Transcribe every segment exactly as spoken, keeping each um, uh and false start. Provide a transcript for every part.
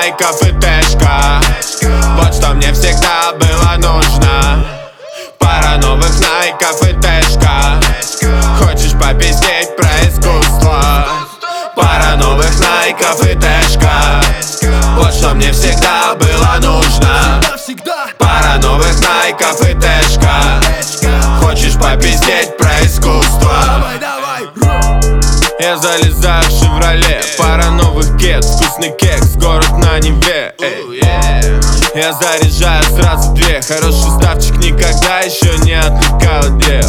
найков и тэшка. Вот что мне всегда было нужно. Пара новых найков и тэшка. Хочешь попиздеть про искусство? Пара новых найков и тэшка. Вот что мне всегда было нужно. Пара новых найков и тэшка. Хочешь попиздеть про искусство? Я залезаю в Шевроле, пара новых кед, вкусный кекс, город на Неве. Эй. Я заряжаю сразу две, хороший ставчик никогда еще не отвлекал дел.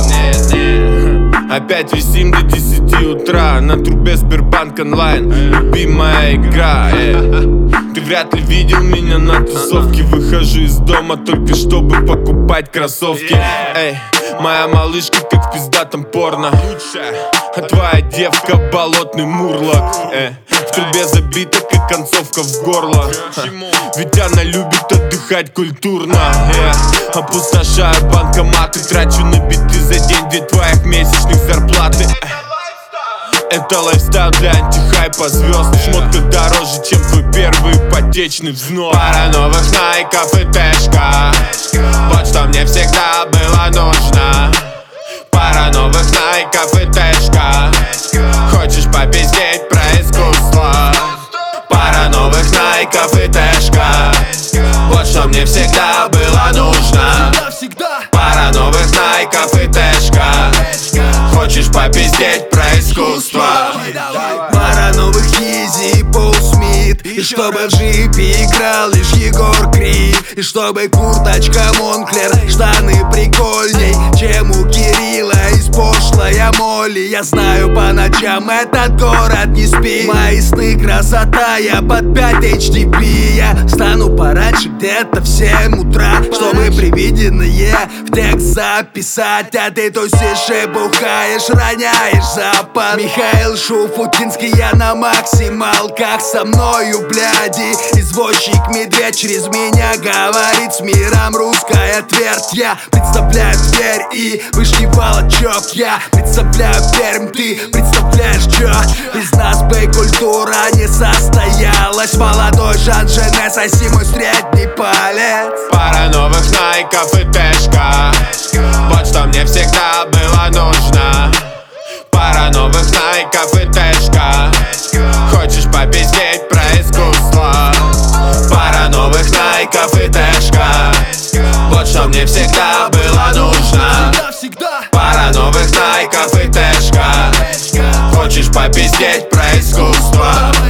Опять висим до десяти утра, на трубе Сбербанк онлайн, любимая игра. Эй. Ты вряд ли видел меня на тусовке, выхожу из дома только чтобы покупать кроссовки. Эй. Моя малышка как в пиздатом порно, а твоя девка болотный мурлок. э, В трубе забита как концовка в горло, ведь она любит отдыхать культурно. э, Опустошаю банкоматы, трачу на биты за день две твоих месячных зарплаты. Это лайфстайл для антихайпа звезд. Шмотка дороже, чем твой первый ипотечный взнос. Пара новых найков и тэшка. Вот что мне всегда было нужно. Пара новых найков и тэшка. Хочешь попиздеть про искусство? Пара новых найков и тэшка. Вот что мне всегда было нужно. Пара новых найков и тэшка. Хочешь попиздеть про искусство? Пара новых Изи и Пол Смит. И чтобы в джипе играл лишь Егор Крид. И чтобы курточка Монклер, штаны прикольней, чем у Кирилла из пошлая Молли. Я знаю, по ночам этот город не спит. Мои сны красота, я под пять эйч ди пи. Я встану пораньше, где-то в семь утра, чтобы привиденное в текст записать. А ты тусишь и бухаешь, роняешь запад. Михаил Шуфутинский, я на максималках. Со мною, бляди, извозчик медведь через меня говорит с миром русская твердь. Я представляю Тверь и Вышний Волочок. Я представляю Пермь, ты представляешь чё? Из нас бы культура не состоялась. Молодой Жан Жене, соси мой средний палец. Пара новых найков и тэшка. Вот что мне всегда было нужно. Пара новых найков и тэшка. Хочешь попиздеть про искусство? Пара новых найков и тэшка. Вот что мне всегда было нужно. Пара новых найков и тэшка. Хочешь попиздеть про искусство?